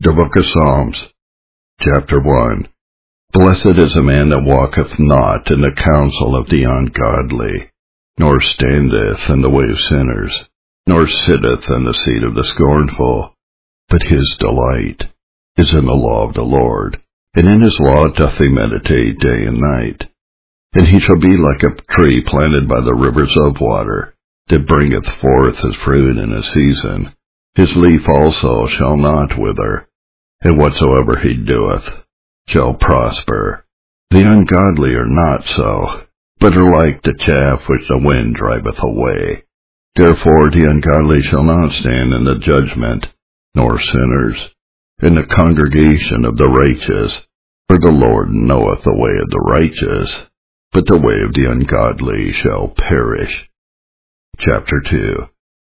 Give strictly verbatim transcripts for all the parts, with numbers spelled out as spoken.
The Book of Psalms, Chapter one. Blessed is the man that walketh not in the counsel of the ungodly, nor standeth in the way of sinners, nor sitteth in the seat of the scornful. But his delight is in the law of the Lord, and in his law doth he meditate day and night. And he shall be like a tree planted by the rivers of water, that bringeth forth his fruit in his season. His leaf also shall not wither, and whatsoever he doeth shall prosper. The ungodly are not so, but are like the chaff which the wind driveth away. Therefore the ungodly shall not stand in the judgment, nor sinners in the congregation of the righteous. For the Lord knoweth the way of the righteous, but the way of the ungodly shall perish. Chapter two.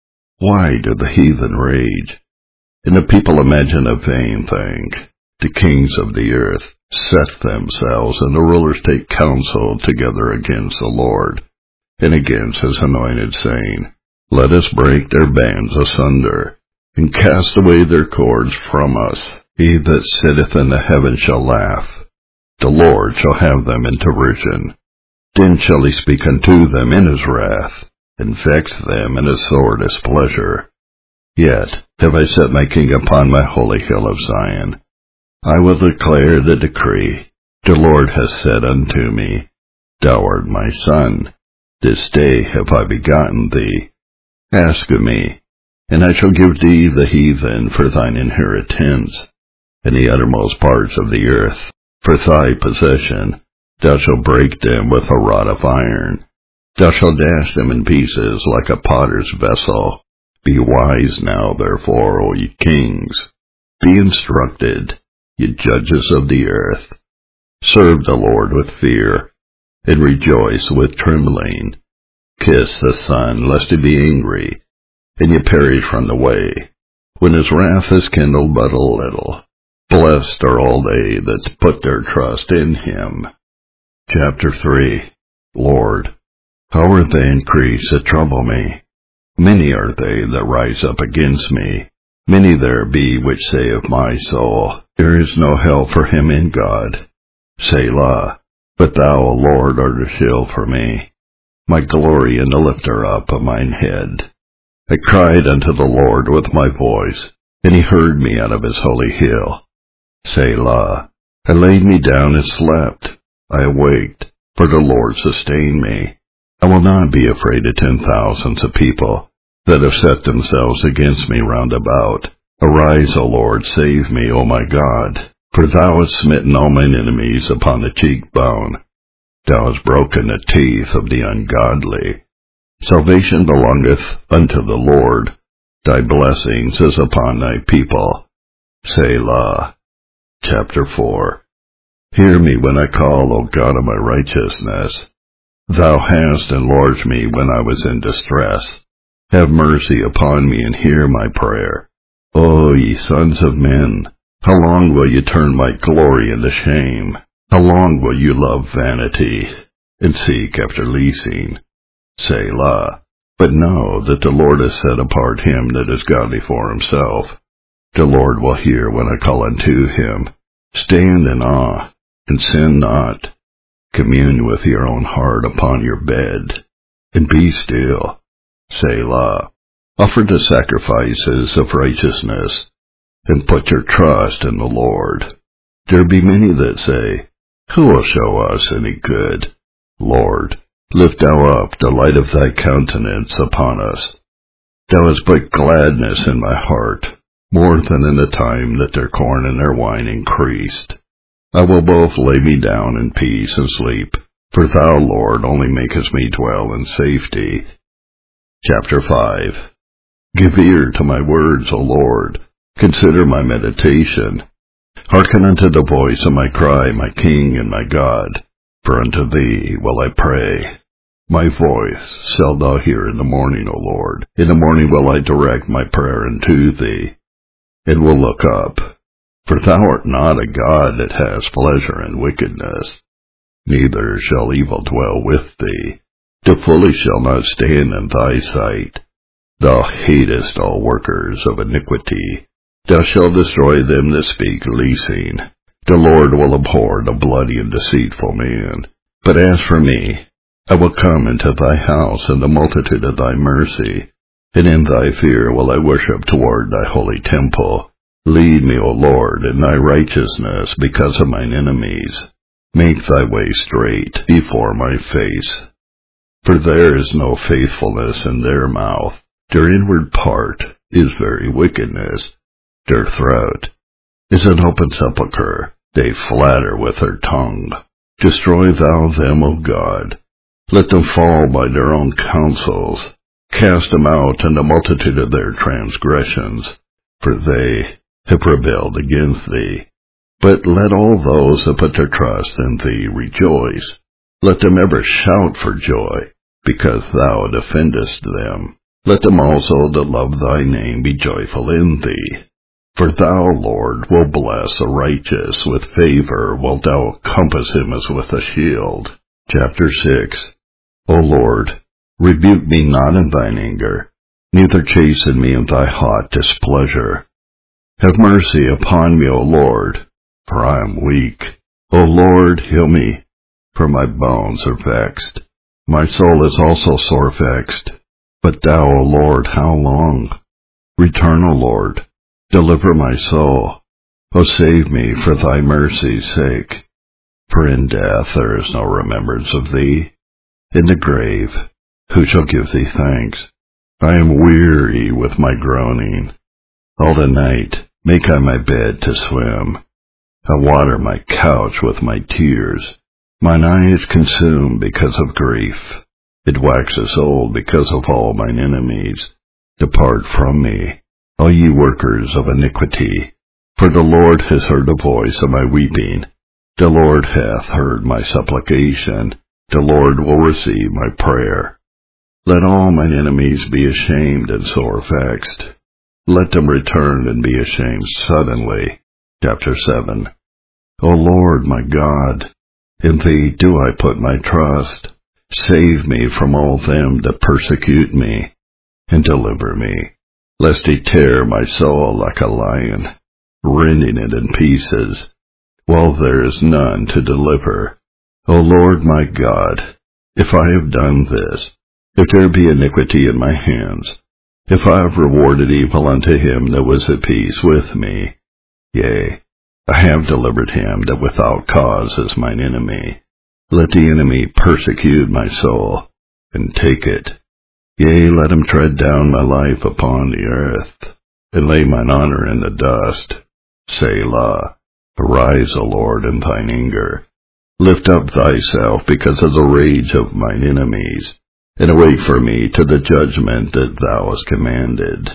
Why do the heathen rage, and the people imagine a vain thing? The kings of the earth set themselves, and the rulers take counsel together against the Lord, and against his anointed, saying, Let us break their bands asunder, and cast away their cords from us. He that sitteth in the heaven shall laugh. The Lord shall have them in derision. Then shall he speak unto them in his wrath, and vex them in his sore displeasure. Yet have I set my king upon my holy hill of Zion. I will declare the decree. The Lord hath said unto me, Thou art my son. This day have I begotten thee. Ask of me, and I shall give thee the heathen for thine inheritance, and the uttermost parts of the earth for thy possession. Thou shalt break them with a rod of iron. Thou shalt dash them in pieces like a potter's vessel. Be wise now, therefore, O ye kings. Be instructed, ye judges of the earth. Serve the Lord with fear, and rejoice with trembling. Kiss the Son, lest he be angry, and ye perish from the way, when his wrath is kindled but a little. Blessed are all they that put their trust in him. Chapter three. Lord, how are they increased that trouble me? Many are they that rise up against me. Many there be which say of my soul, There is no help for him in God. Selah. But thou, O Lord, art a shield for me, my glory and the lifter up of mine head. I cried unto the Lord with my voice, and he heard me out of his holy hill. Selah. I laid me down and slept. I awaked, for the Lord sustained me. I will not be afraid of ten thousands of people that have set themselves against me round about. Arise, O Lord, save me, O my God, for thou hast smitten all mine enemies upon the cheekbone. Thou hast broken the teeth of the ungodly. Salvation belongeth unto the Lord. Thy blessings is upon thy people. Selah. Chapter four. Hear me when I call, O God of my righteousness. Thou hast enlarged me when I was in distress. Have mercy upon me and hear my prayer. O ye sons of men, how long will ye turn my glory into shame? How long will you love vanity, and seek after leasing? Selah. But know that the Lord has set apart him that is godly for himself. The Lord will hear when I call unto him. Stand in awe, and sin not. Commune with your own heart upon your bed, and be still. Selah. Offer the sacrifices of righteousness, and put your trust in the Lord. There be many that say, Who will show us any good? Lord, lift thou up the light of thy countenance upon us. Thou hast put gladness in my heart, more than in the time that their corn and their wine increased. I will both lay me down in peace and sleep, for thou, Lord, only makest me dwell in safety. Chapter five. Give ear to my words, O Lord. Consider my meditation. Hearken unto the voice of my cry, my King and my God, for unto thee will I pray. My voice shalt thou hear in the morning, O Lord. In the morning will I direct my prayer unto thee, and will look up. For thou art not a God that has pleasure in wickedness, neither shall evil dwell with thee. The foolish shall not stand in thy sight. Thou hatest all workers of iniquity. Thou shalt destroy them that speak leasing. The Lord will abhor the bloody and deceitful man. But as for me, I will come into thy house in the multitude of thy mercy, and in thy fear will I worship toward thy holy temple. Lead me, O Lord, in thy righteousness because of mine enemies. Make thy way straight before my face. For there is no faithfulness in their mouth. Their inward part is very wickedness. Their throat is an open sepulchre. They flatter with their tongue. Destroy thou them, O God. Let them fall by their own counsels. Cast them out in the multitude of their transgressions, for they have rebelled against thee. But let all those that put their trust in thee rejoice. Let them ever shout for joy, because thou defendest them. Let them also that love thy name be joyful in thee. For thou, Lord, will bless the righteous. With favor wilt thou compass him as with a shield. Chapter six. O Lord, rebuke me not in thine anger, neither chasten me in thy hot displeasure. Have mercy upon me, O Lord, for I am weak. O Lord, heal me, for my bones are vexed. My soul is also sore vexed. But thou, O Lord, how long? Return, O Lord, deliver my soul. O save me for thy mercy's sake. For in death there is no remembrance of thee. In the grave, who shall give thee thanks? I am weary with my groaning. All the night make I my bed to swim. I water my couch with my tears. Mine eye is consumed because of grief. It waxes old because of all mine enemies. Depart from me, all ye workers of iniquity. For the Lord has heard the voice of my weeping. The Lord hath heard my supplication. The Lord will receive my prayer. Let all mine enemies be ashamed and sore vexed. Let them return and be ashamed suddenly. Chapter seven. O Lord my God, in thee do I put my trust. Save me from all them that persecute me, and deliver me, lest he tear my soul like a lion, rending it in pieces, while there is none to deliver. O Lord my God, if I have done this, if there be iniquity in my hands, if I have rewarded evil unto him that was at peace with me, yea, I have delivered him that without cause is mine enemy. Let the enemy persecute my soul, and take it. Yea, let him tread down my life upon the earth, and lay mine honor in the dust. Selah. Arise, O Lord, in thine anger. Lift up thyself because of the rage of mine enemies, and await for me to the judgment that thou hast commanded.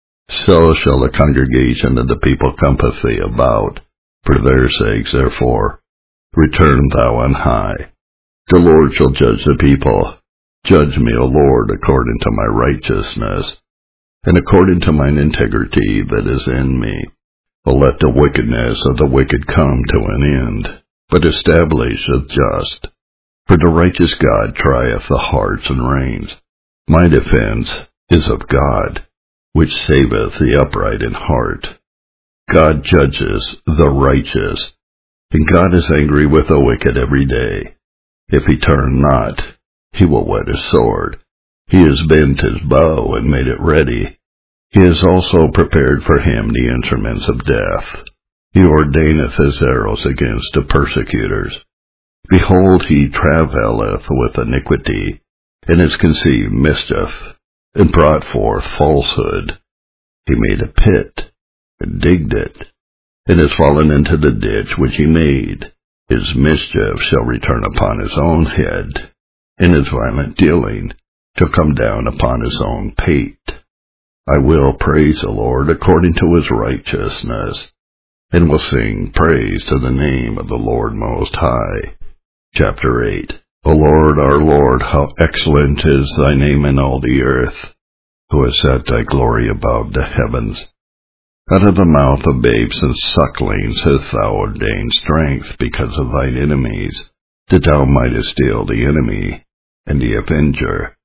So shall the congregation of the people compass thee about. For their sakes, therefore, return thou on high. The Lord shall judge the people. Judge me, O Lord, according to my righteousness, and according to mine integrity that is in me. O let the wickedness of the wicked come to an end, but establish the just. For the righteous God trieth the hearts and reins. My defense is of God, which saveth the upright in heart. God judges the righteous, and God is angry with the wicked every day. If he turn not, he will whet his sword. He has bent his bow and made it ready. He has also prepared for him the instruments of death. He ordaineth his arrows against the persecutors. Behold, he travelleth with iniquity, and has conceived mischief, and brought forth falsehood. He made a pit, and digged it, and is fallen into the ditch which he made. His mischief shall return upon his own head, and his violent dealing shall come down upon his own pate. I will praise the Lord according to his righteousness, and will sing praise to the name of the Lord Most High. Chapter eight. O Lord, our Lord, how excellent is thy name in all the earth, who has set thy glory above the heavens. Out of the mouth of babes and sucklings hast thou ordained strength because of thine enemies, that thou mightest still the enemy and the avenger.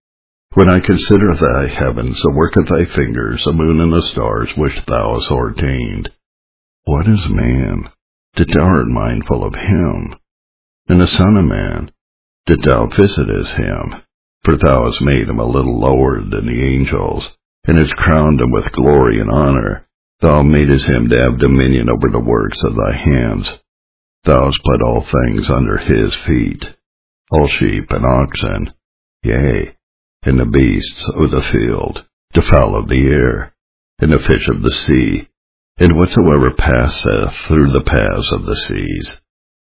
When I consider thy heavens, the work of thy fingers, the moon and the stars which thou hast ordained. What is man, that thou art mindful of him? And the Son of Man, that thou visitest him? For thou hast made him a little lower than the angels, and hast crowned him with glory and honor. Thou madest him to have dominion over the works of thy hands. Thou hast put all things under his feet, all sheep and oxen, yea, and the beasts of the field, the fowl of the air, and the fish of the sea, and whatsoever passeth through the paths of the seas.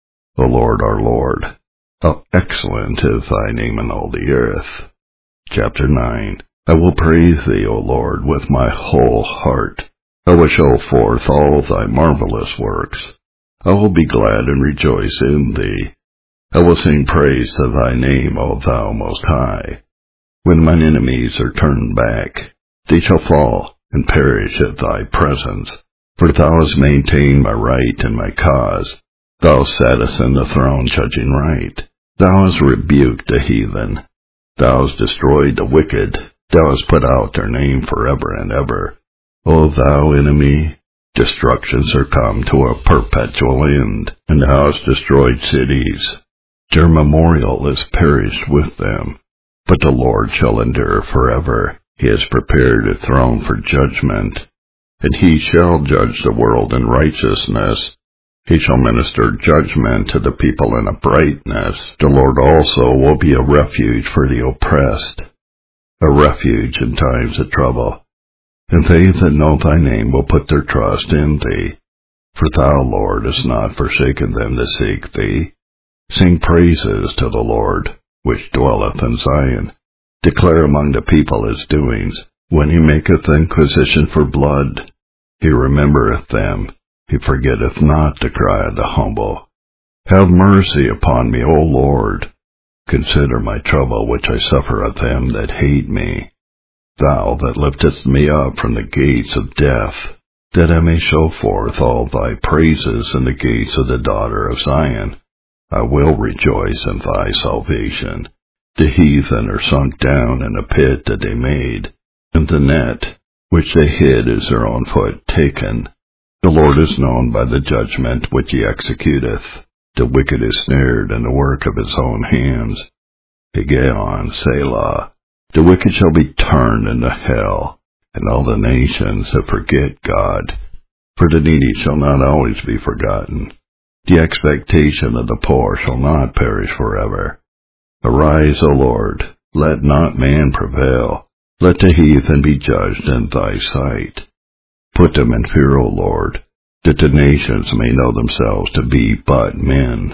O Lord, our Lord, how excellent is thy name in all the earth. Chapter nine. I will praise thee, O Lord, with my whole heart. I will show forth all thy marvelous works. I will be glad and rejoice in thee. I will sing praise to thy name, O thou most high. When mine enemies are turned back, they shall fall and perish at thy presence. For thou hast maintained my right and my cause. Thou sattest in the throne judging right. Thou hast rebuked the heathen. Thou hast destroyed the wicked. Thou hast put out their name forever and ever. O thou enemy, destructions are come to a perpetual end, and thou hast destroyed cities. Their memorial is perished with them. But the Lord shall endure forever. He has prepared a throne for judgment, and he shall judge the world in righteousness. He shall minister judgment to the people in uprightness. The Lord also will be a refuge for the oppressed, a refuge in times of trouble. And they that know thy name will put their trust in thee. For thou, Lord, hast not forsaken them that seek thee. Sing praises to the Lord, which dwelleth in Zion. Declare among the people his doings. When he maketh inquisition for blood, he remembereth them. He forgetteth not the cry of the humble. Have mercy upon me, O Lord. Consider my trouble which I suffer of them that hate me. Thou that liftest me up from the gates of death, that I may show forth all thy praises in the gates of the daughter of Zion. I will rejoice in thy salvation. The heathen are sunk down in a pit that they made, and the net which they hid is their own foot taken. The Lord is known by the judgment which he executeth. The wicked is snared in the work of his own hands. Higgaion, Selah. The wicked shall be turned into hell, and all the nations that forget God. For the needy shall not always be forgotten. The expectation of the poor shall not perish forever. Arise, O Lord, let not man prevail. Let the heathen be judged in thy sight. Put them in fear, O Lord, that the nations may know themselves to be but men.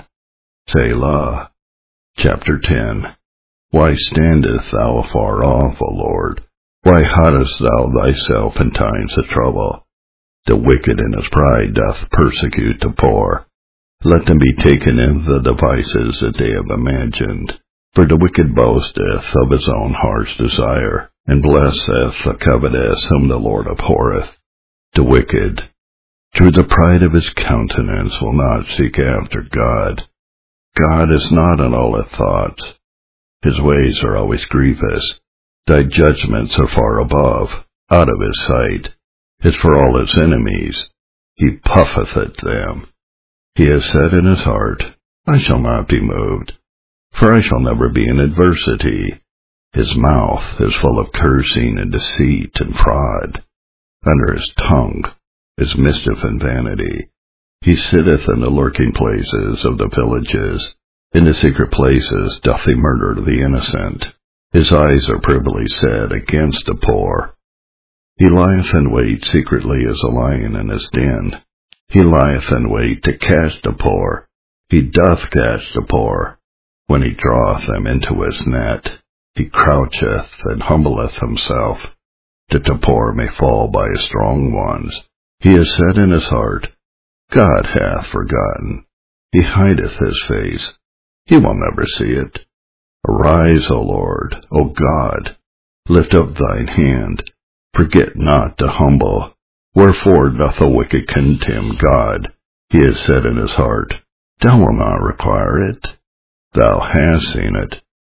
Selah. Chapter ten. Why standest thou afar off, O Lord? Why hidest thou thyself in times of trouble? The wicked in his pride doth persecute the poor. Let them be taken in the devices that they have imagined. For the wicked boasteth of his own heart's desire, and blesseth the covetous whom the Lord abhorreth. The wicked, through the pride of his countenance, will not seek after God. God is not in all his thoughts. His ways are always grievous. Thy judgments are far above, out of his sight. As for all his enemies, he puffeth at them. He has said in his heart, I shall not be moved, for I shall never be in adversity. His mouth is full of cursing and deceit and fraud. Under his tongue is mischief and vanity. He sitteth in the lurking places of the villages. In the secret places doth he murder the innocent. His eyes are privily set against the poor. He lieth in wait secretly as a lion in his den. He lieth in wait to catch the poor. He doth catch the poor. When he draweth them into his net, he croucheth and humbleth himself, that the poor may fall by his strong ones. He has said in his heart, God hath forgotten. He hideth his face. He will never see it. Arise, O Lord, O God. Lift up thine hand. Forget not the humble. Wherefore doth the wicked contemn God? He has said in his heart, Thou wilt not require it. Thou hast seen it.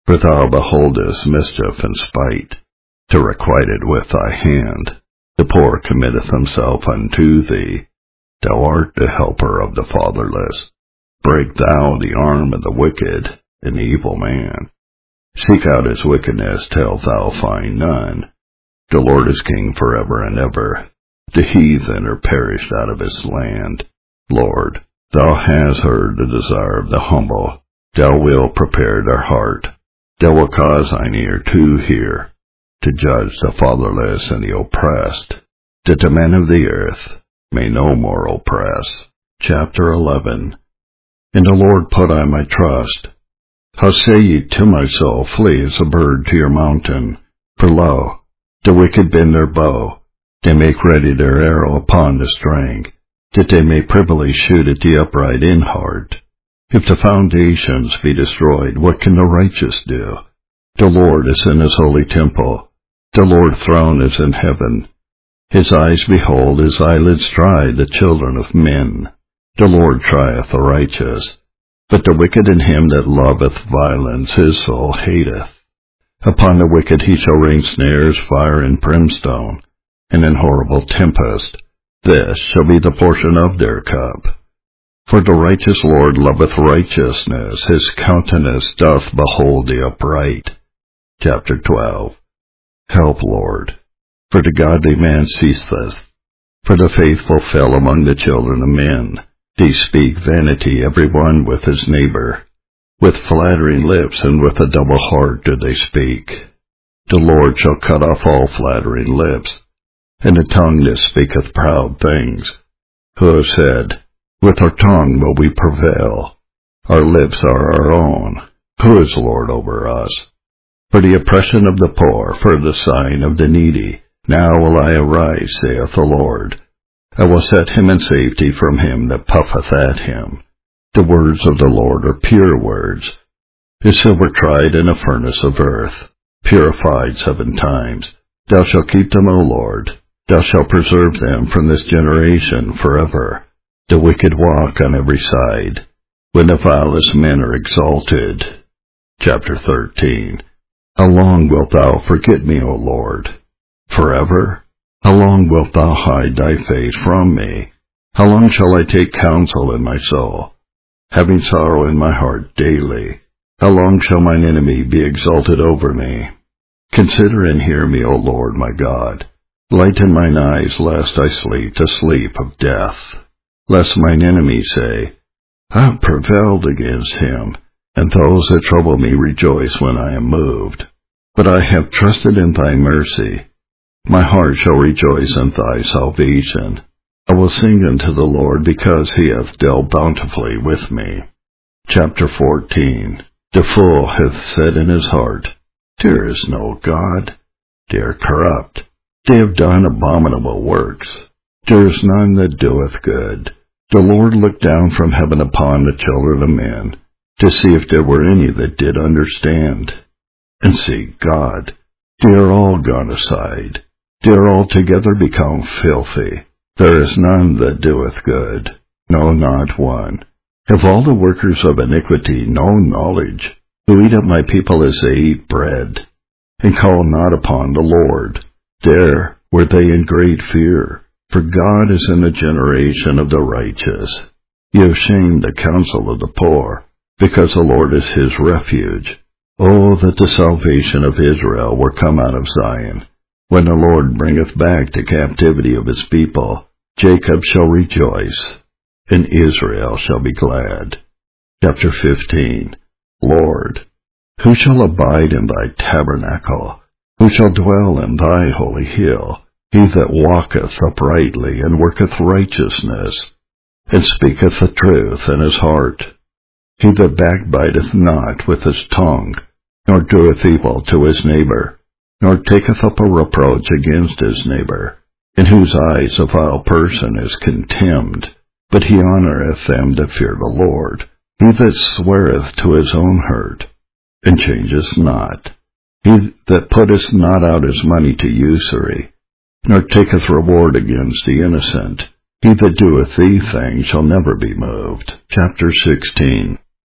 For thou beholdest mischief and spite, to requite it with thy hand. The poor committeth himself unto thee. Thou art the helper of the fatherless. Break thou the arm of the wicked and evil man. Seek out his wickedness till thou find none. The Lord is king forever and ever. The heathen are perished out of his land. Lord, thou hast heard the desire of the humble. Thou wilt prepare their heart. Thou wilt cause thine ear to hear, to judge the fatherless and the oppressed, that the men of the earth may no more oppress. Chapter eleven. In the Lord put I my trust. How say ye to my soul, flee as a bird to your mountain? For lo, the wicked bend their bow, they make ready their arrow upon the string, that they may privily shoot at the upright in heart. If the foundations be destroyed, what can the righteous do? The Lord is in his holy temple. The Lord's throne is in heaven. His eyes behold, his eyelids try the children of men. The Lord trieth the righteous, but the wicked and him that loveth violence his soul hateth. Upon the wicked he shall rain snares, fire, and brimstone, and an horrible tempest. This shall be the portion of their cup. For the righteous Lord loveth righteousness, his countenance doth behold the upright. Chapter twelve. Help, Lord, for the godly man ceaseth, for the faithful fell among the children of men. They speak vanity every one with his neighbor. With flattering lips and with a double heart do they speak. The Lord shall cut off all flattering lips, and the tongue that speaketh proud things. Who have said, with our tongue will we prevail. Our lips are our own. Who is Lord over us? For the oppression of the poor, for the sighing of the needy, now will I arise, saith the Lord. I will set him in safety from him that puffeth at him. The words of the Lord are pure words, as silver tried in a furnace of earth, purified seven times. Thou shalt keep them, O Lord. Thou shalt preserve them from this generation forever. The wicked walk on every side, when the vilest men are exalted. Chapter thirteen. How long wilt thou forget me, O Lord? Forever? How long wilt thou hide thy face from me? How long shall I take counsel in my soul, having sorrow in my heart daily? How long shall mine enemy be exalted over me? Consider and hear me, O Lord my God. Lighten mine eyes, lest I sleep the sleep of death. Lest mine enemies say, I have prevailed against him, and those that trouble me rejoice when I am moved. But I have trusted in thy mercy. My heart shall rejoice in thy salvation. I will sing unto the Lord, because he hath dealt bountifully with me. Chapter fourteen. The fool hath said in his heart, There is no God. They are corrupt. They have done abominable works. There is none that doeth good. The Lord looked down from heaven upon the children of men, to see if there were any that did understand. And see, God, they are all gone aside. They are altogether become filthy. There is none that doeth good, no, not one. Have all the workers of iniquity no knowledge, who eat up my people as they eat bread, and call not upon the Lord? There were they in great fear, for God is in the generation of the righteous. Ye have shamed the counsel of the poor, because the Lord is his refuge. Oh, that the salvation of Israel were come out of Zion. When the Lord bringeth back the captivity of his people, Jacob shall rejoice, and Israel shall be glad. Chapter fifteen. Lord, who shall abide in thy tabernacle? Who shall dwell in thy holy hill? He that walketh uprightly, and worketh righteousness, and speaketh the truth in his heart. He that backbiteth not with his tongue, nor doeth evil to his neighbor, nor taketh up a reproach against his neighbor, in whose eyes a vile person is contemned, but he honoureth them that fear the Lord. He that sweareth to his own hurt, and changeth not. He that putteth not out his money to usury, nor taketh reward against the innocent. He that doeth these things shall never be moved. Chapter sixteen.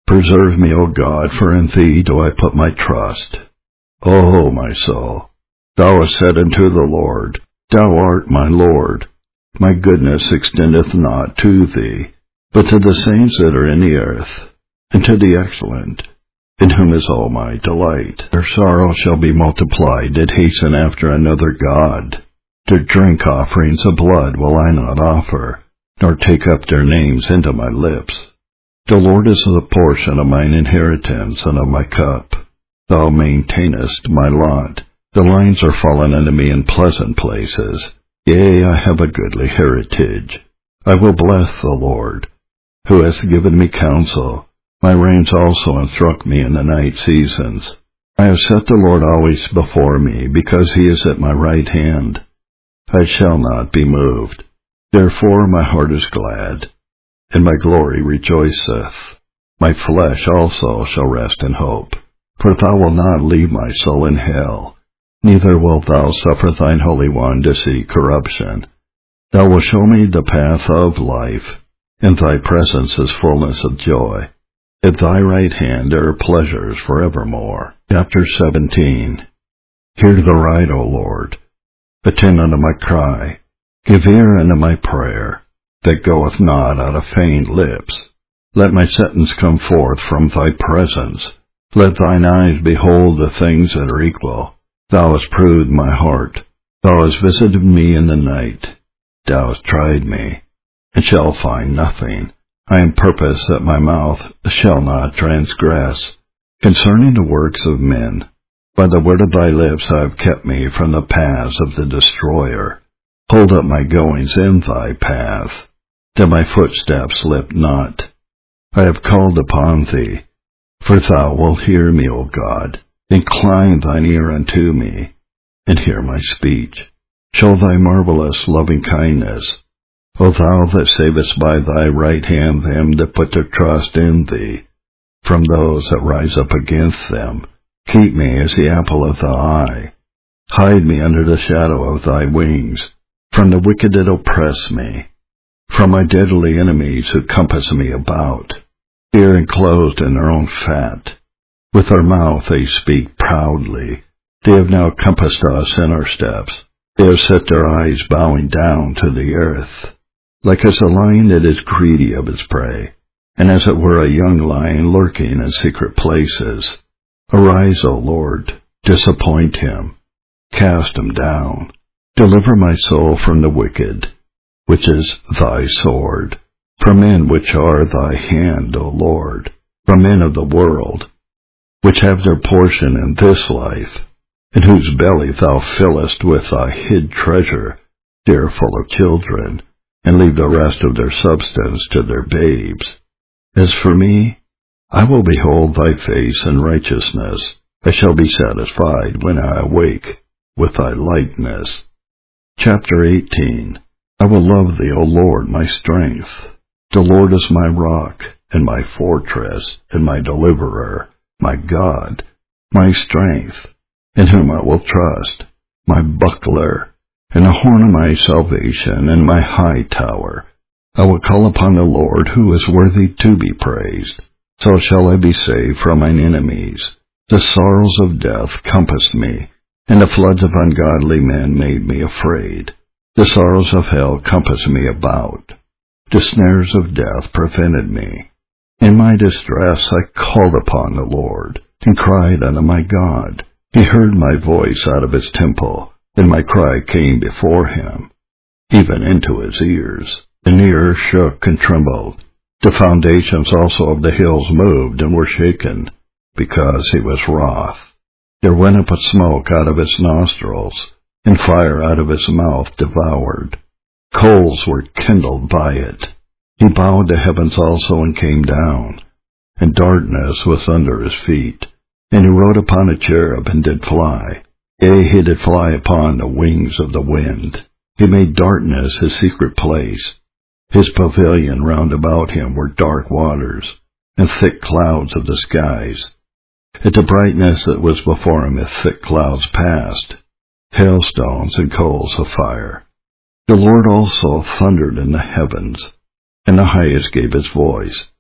Preserve me, O God, for in thee do I put my trust. O my soul, thou hast said unto the Lord, Thou art my Lord. My goodness extendeth not to thee, but to the saints that are in the earth, and to the excellent, in whom is all my delight. Their sorrow shall be multiplied that hasten after another God. Their drink offerings of blood will I not offer, nor take up their names into my lips. The Lord is the portion of mine inheritance and of my cup. Thou maintainest my lot. The lines are fallen unto me in pleasant places. Yea, I have a goodly heritage. I will bless the Lord, who has given me counsel. My reins also instruct me in the night seasons. I have set the Lord always before me, because he is at my right hand. I shall not be moved. Therefore my heart is glad, and my glory rejoiceth. My flesh also shall rest in hope. For thou wilt not leave my soul in hell, neither wilt thou suffer thine Holy One to see corruption. Thou wilt show me the path of life. In thy presence is fullness of joy. At thy right hand there are pleasures forevermore. Chapter seventeen. Hear the right, O Lord. Attend unto my cry. Give ear unto my prayer, that goeth not out of feigned lips. Let my sentence come forth from thy presence. Let thine eyes behold the things that are equal. Thou hast proved my heart. Thou hast visited me in the night. Thou hast tried me, and shalt find nothing. I am purposed that my mouth shall not transgress. Concerning the works of men, by the word of thy lips I have kept me from the paths of the destroyer. Hold up my goings in thy path, that my footsteps slip not. I have called upon thee, for thou wilt hear me, O God. Incline thine ear unto me, and hear my speech. Show thy marvelous loving kindness, O thou that savest by thy right hand them that put their trust in thee, from those that rise up against them. Keep me as the apple of thy eye. Hide me under the shadow of thy wings, from the wicked that oppress me, from my deadly enemies who compass me about. They are enclosed in their own fat. With their mouth they speak proudly. They have now compassed us in our steps. They have set their eyes bowing down to the earth. Like as a lion that is greedy of its prey, and as it were a young lion lurking in secret places. Arise, O Lord, disappoint him, cast him down. Deliver my soul from the wicked, which is thy sword, from men which are thy hand, O Lord, from men of the world, which have their portion in this life, in whose belly thou fillest with thy hid treasure. They are full of children, and leave the rest of their substance to their babes. As for me, I will behold thy face in righteousness. I shall be satisfied when I awake with thy likeness. Chapter eighteen. I will love thee, O Lord, my strength. The Lord is my rock, and my fortress, and my deliverer, my God, my strength, in whom I will trust, my buckler, and the horn of my salvation, and my high tower. I will call upon the Lord, who is worthy to be praised. So shall I be saved from mine enemies. The sorrows of death compassed me, and the floods of ungodly men made me afraid. The sorrows of hell compassed me about. The snares of death prevented me. In my distress I called upon the Lord, and cried unto my God. He heard my voice out of his temple, and my cry came before him, even into his ears. And the earth shook and trembled. The foundations also of the hills moved and were shaken, because he was wroth. There went up a smoke out of his nostrils, and fire out of his mouth devoured. Coals were kindled by it. He bowed the heavens also and came down, and darkness was under his feet. And he rode upon a cherub and did fly. Yea, he did fly upon the wings of the wind. He made darkness his secret place. His pavilion round about him were dark waters, and thick clouds of the skies. At the brightness that was before him the thick clouds passed, hailstones and coals of fire. The Lord also thundered in the heavens, and the highest gave his voice.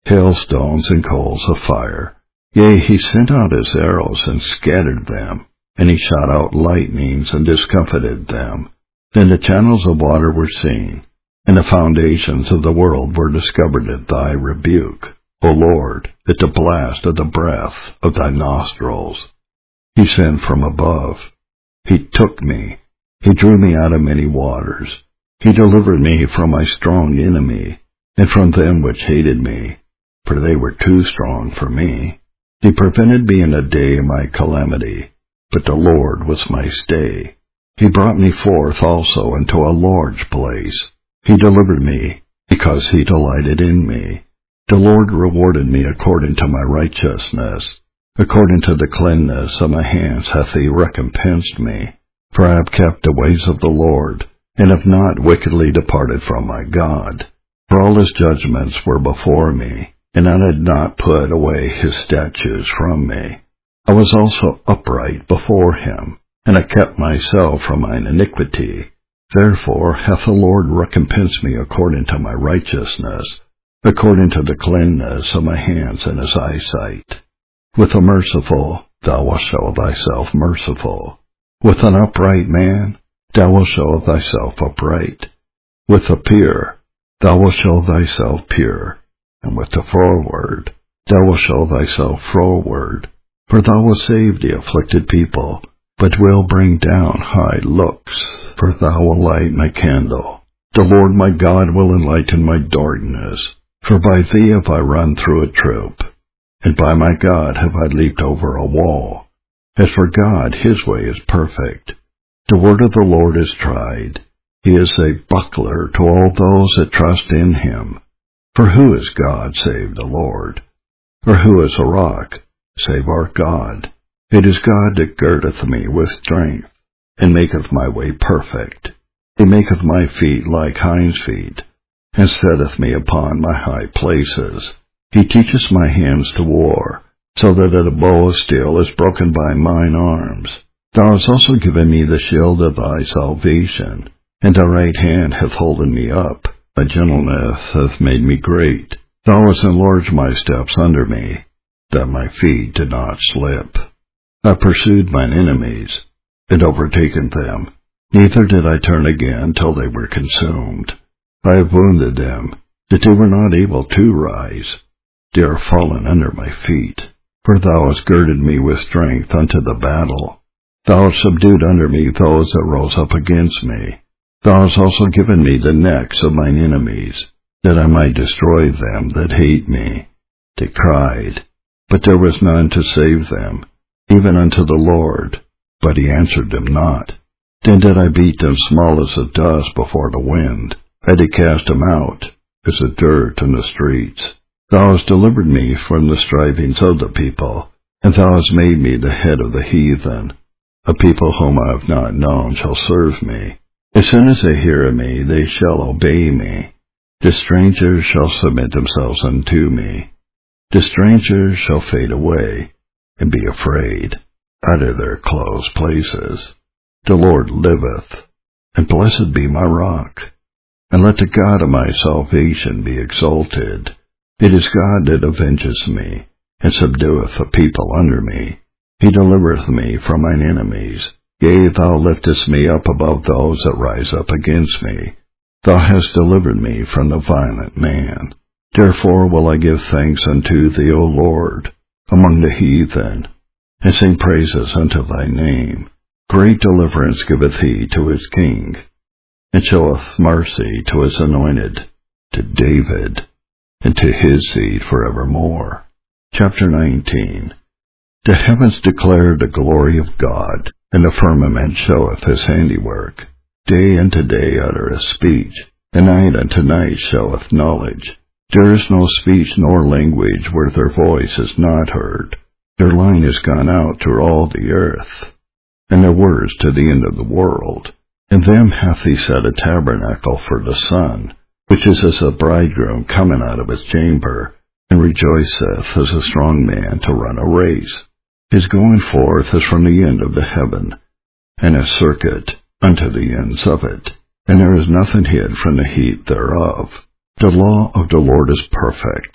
hailstones and coals of fire. Yea, he sent out his arrows and scattered them, and he shot out lightnings and discomfited them. Then the channels of water were seen, and the foundations of the world were discovered at thy rebuke, O Lord, at the blast of the breath of thy nostrils. He sent from above. He took me. He drew me out of many waters. He delivered me from my strong enemy, and from them which hated me, for they were too strong for me. He prevented me in the day of my calamity, but the Lord was my stay. He brought me forth also into a large place. He delivered me, because he delighted in me. The Lord rewarded me according to my righteousness. According to the cleanness of my hands hath he recompensed me. For I have kept the ways of the Lord, and have not wickedly departed from my God. For all his judgments were before me, and I did not put away his statutes from me. I was also upright before him, and I kept myself from mine iniquity. Therefore hath the Lord recompensed me according to my righteousness, according to the cleanness of my hands in his eyesight. With the merciful thou wilt show thyself merciful. With an upright man thou wilt show thyself upright. With the pure thou wilt show thyself pure. And with the froward thou wilt show thyself froward. For thou wilt save the afflicted people, but will bring down high looks. For thou wilt light my candle. The Lord my God will enlighten my darkness. For by thee have I run through a troop, and by my God have I leaped over a wall. As for God, his way is perfect. The word of the Lord is tried. He is a buckler to all those that trust in him. For who is God save the Lord? Or who is a rock save our God? It is God that girdeth me with strength, and maketh my way perfect. He maketh my feet like hinds' feet, and setteth me upon my high places. He teacheth my hands to war, so that a bow of steel is broken by mine arms. Thou hast also given me the shield of thy salvation, and thy right hand hath holden me up. Thy gentleness hath made me great. Thou hast enlarged my steps under me, that my feet did not slip. I pursued mine enemies, and overtaken them. Neither did I turn again till they were consumed. I have wounded them, that they were not able to rise. They are fallen under my feet. For thou hast girded me with strength unto the battle. Thou hast subdued under me those that rose up against me. Thou hast also given me the necks of mine enemies, that I might destroy them that hate me. They cried, but there was none to save them, even unto the Lord, but he answered them not. Then did I beat them small as the dust before the wind. I did cast them out, as the dirt in the streets. Thou hast delivered me from the strivings of the people, and thou hast made me the head of the heathen. A people whom I have not known shall serve me. As soon as they hear of me, they shall obey me. The strangers shall submit themselves unto me. The strangers shall fade away, and be afraid, out of their closed places. The Lord liveth, and blessed be my rock. And let the God of my salvation be exalted. It is God that avengeth me, and subdueth the people under me. He delivereth me from mine enemies. Yea, thou liftest me up above those that rise up against me. Thou hast delivered me from the violent man. Therefore will I give thanks unto thee, O Lord, among the heathen, and sing praises unto thy name. Great deliverance giveth he to his king, and showeth mercy to his anointed, to David, and to his seed forevermore. Chapter nineteen. The heavens declare the glory of God, and the firmament showeth his handiwork. Day unto day uttereth speech, and night unto night showeth knowledge. There is no speech nor language where their voice is not heard. Their line is gone out through all the earth, and their words to the end of the world. In them hath he set a tabernacle for the sun, which is as a bridegroom coming out of his chamber, and rejoiceth as a strong man to run a race. His going forth is from the end of the heaven, and his circuit unto the ends of it, and there is nothing hid from the heat thereof. The law of the Lord is perfect,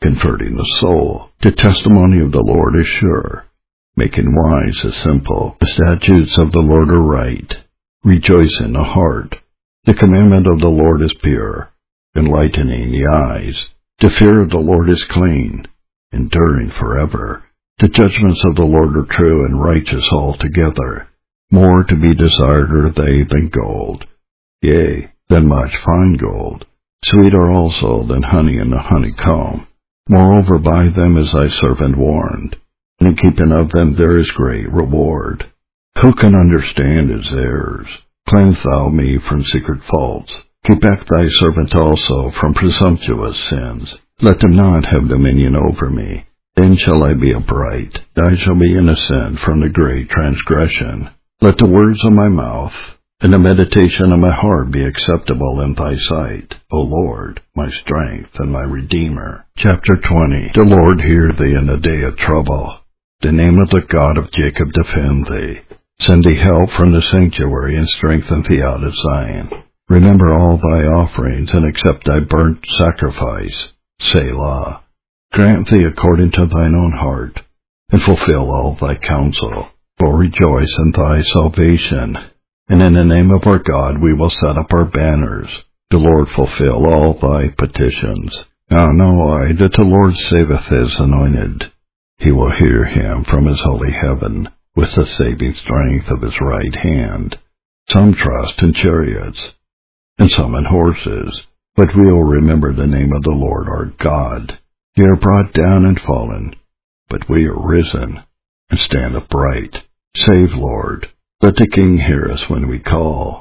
converting the soul. The testimony of the Lord is sure, making wise the simple. The statutes of the Lord are right, rejoice in the heart. The commandment of the Lord is pure, enlightening the eyes. The fear of the Lord is clean, enduring forever. The judgments of the Lord are true and righteous altogether. More to be desired are they than gold, yea, than much fine gold. Sweeter also than honey in the honeycomb. Moreover, by them is thy servant warned, and in keeping of them there is great reward. Who can understand his errors? Cleanse thou me from secret faults. Keep back thy servant also from presumptuous sins. Let them not have dominion over me. Then shall I be upright. I shall be innocent from the great transgression. Let the words of my mouth and the meditation of my heart be acceptable in thy sight, O Lord, my strength and my Redeemer. Chapter twenty. The Lord hear thee in the day of trouble. The name of the God of Jacob defend thee. Send thee help from the sanctuary and strengthen thee out of Zion. Remember all thy offerings and accept thy burnt sacrifice. Selah. Grant thee according to thine own heart, and fulfill all thy counsel. For rejoice in thy salvation, and in the name of our God we will set up our banners. The Lord fulfill all thy petitions. Now know I that the Lord saveth his anointed. He will hear him from his holy heaven, with the saving strength of his right hand. Some trust in chariots, and some in horses, but we will remember the name of the Lord our God. Ye are brought down and fallen, but we are risen, and stand upright. Save, Lord. Let the King hear us when we call.